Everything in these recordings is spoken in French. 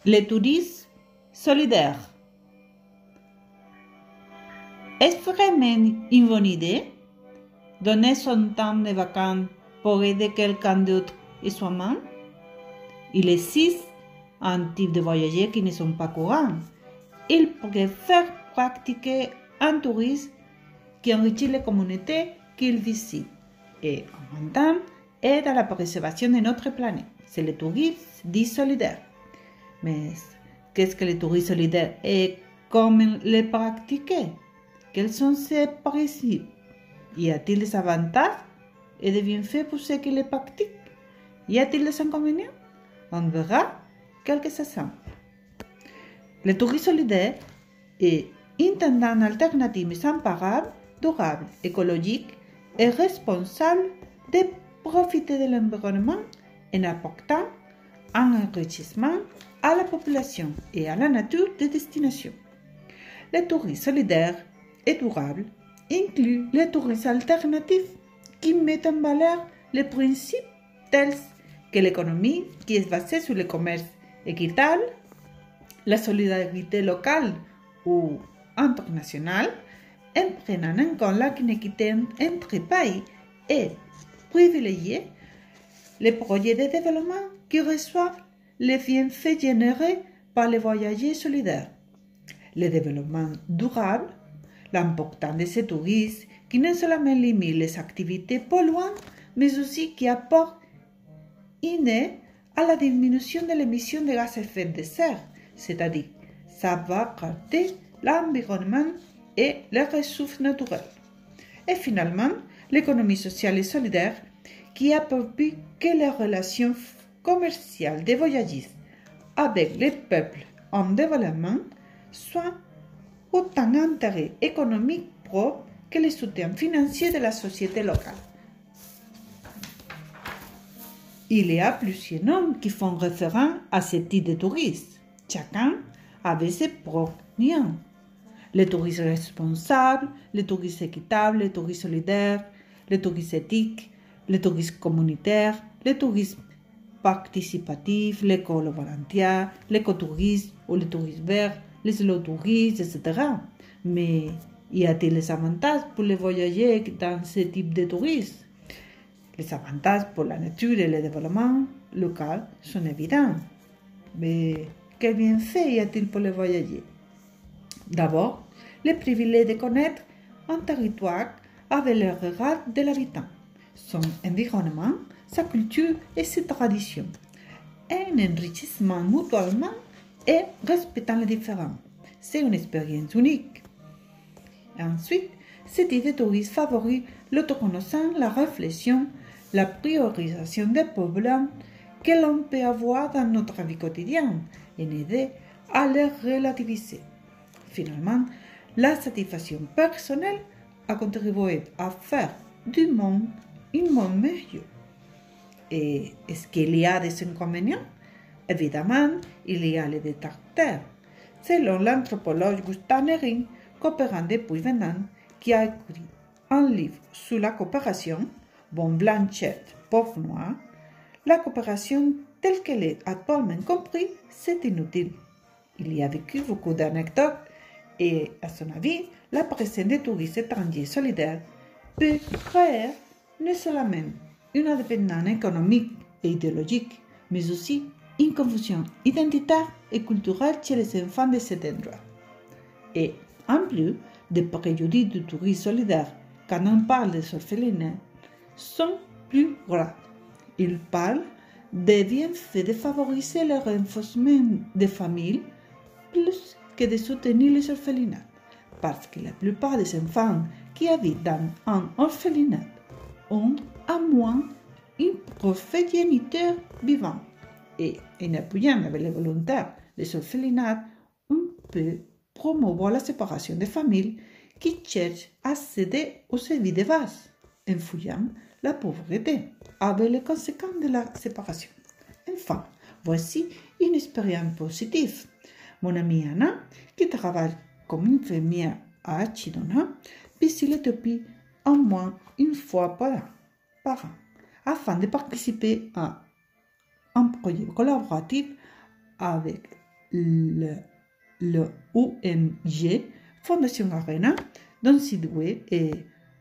Le tourisme solidaire. Est-ce vraiment une bonne idée? Donner son temps de vacances pour aider quelqu'un d'autre et soi-même? Il existe un type de voyageurs qui ne sont pas courants. Ils préfèrent pratiquer un tourisme qui enrichit les communautés qu'ils visitent et en même temps aide à la préservation de notre planète. C'est le tourisme dit solidaire. Mais qu'est-ce que le tourisme solidaire et comment le pratiquer? Quels sont ses principes? Y a-t-il des avantages et des bienfaits pour ceux qui les pratiquent? Y a-t-il des inconvénients? On verra quelques exemples. Le tourisme solidaire est une tendance alternative sans parade, durable, écologique et responsable de profiter de l'environnement en apportant un enrichissement à la population et à la nature de destination. Le tourisme solidaire et durable inclut le tourisme alternatif qui met en valeur les principes tels que l'économie qui est basée sur le commerce équitable, la solidarité locale ou internationale, en prenant en compte l'inéquité entre pays et privilégier les projets de développement qui reçoivent les bienfaits générés par les voyageurs solidaires. Le développement durable, l'importance de ce tourisme qui non seulement limite les activités polluantes, mais aussi qui apporte une aide à la diminution de l'émission de gaz à effet de serre, c'est-à-dire ça va garder l'environnement et les ressources naturelles. Et finalement, l'économie sociale et solidaire qui a pour but que les relations commerciales des voyageurs avec les peuples en développement soient autant d'intérêt économique propre que le soutien financier de la société locale. Il y a plusieurs noms qui font référence à ce type de tourisme. Chacun avait ses propres noms. Le tourisme responsable, le tourisme équitable, le tourisme solidaire, le tourisme éthique, le tourisme communautaire, le tourisme participatif, l'école volontaire, l'écotourisme ou le tourisme vert, le slow tourisme, etc. Mais y a-t-il des avantages pour les voyageurs dans ce type de tourisme? Les avantages pour la nature et le développement local sont évidents. Mais quel bienfait y a-t-il pour les voyageurs? D'abord, le privilège de connaître un territoire avec le regard de l'habitant, son environnement, sa culture et ses traditions. Un enrichissement mutuellement et respectant les différents. C'est une expérience unique. Et ensuite, ce type de tourisme favorise l'autoconnaissance, la réflexion, la priorisation des problèmes que l'on peut avoir dans notre vie quotidienne et aider à les relativiser. Finalement, la satisfaction personnelle a contribué à faire du monde un monde meilleur. Et est-ce qu'il y a des inconvénients? Évidemment, il y a les détracteurs. Selon l'anthropologue Gustav Nering, coopérant depuis 20 ans, qui a écrit un livre sur la coopération, Bon Blanchette, pauvre noir, la coopération telle qu'elle est actuellement comprise, c'est inutile. Il y a vécu beaucoup d'anecdotes et, à son avis, la présence des touristes étrangers solidaires peut créer non seulement une indépendance économique et idéologique, mais aussi une confusion identitaire et culturelle chez les enfants de cet endroit. Et en plus des préjudices du tourisme solidaire, quand on parle des orphelinats, sont plus graves. Ils parlent des bienfaits de favoriser le renforcement des familles plus que de soutenir les orphelinats, parce que la plupart des enfants qui habitent dans un orphelinat ont à moins un progéniteur vivant. Et en appuyant avec les volontaires des orphelinats, on peut promouvoir la séparation des familles qui cherchent à céder aux services de base, en fuyant la pauvreté, avec les conséquences de la séparation. Enfin, voici une expérience positive. Mon amie Anna, qui travaille comme infirmière à Archidona, visite l'Éthiopie au moins une fois par an, afin de participer à un projet collaboratif avec le ONG Fondation Arena, dont le site web est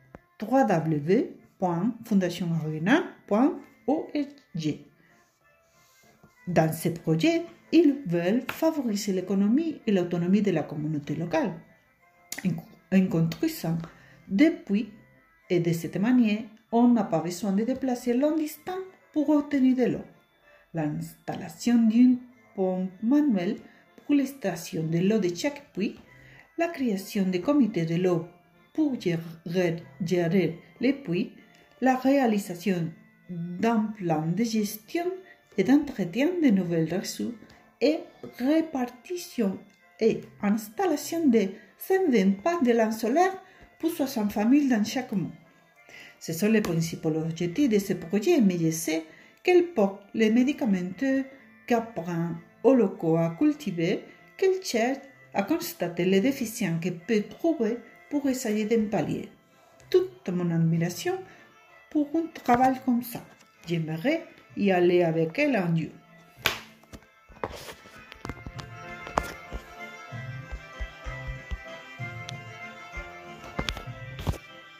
www.fondationarena.org. Dans ce projet, ils veulent favoriser l'économie et l'autonomie de la communauté locale en construisant des puits, et de cette manière, on n'a pas besoin de déplacer long distance pour obtenir de l'eau. L'installation d'une pompe manuelle pour l'extraction de l'eau de chaque puits, la création de comités de l'eau pour gérer les puits, la réalisation d'un plan de gestion et d'entretien de nouvelles ressources et répartition et installation de 120 parcs de lampes solaires pour 60 familles dans chaque mois. Ce sont les principaux objectifs de ce projet, mais je sais qu'elle porte les médicaments qu'apprend aux locaux à cultiver, qu'elle cherche à constater les déficiences qu'elle peut trouver pour essayer d'en pallier. Toute mon admiration pour un travail comme ça. J'aimerais y aller avec elle en Dieu.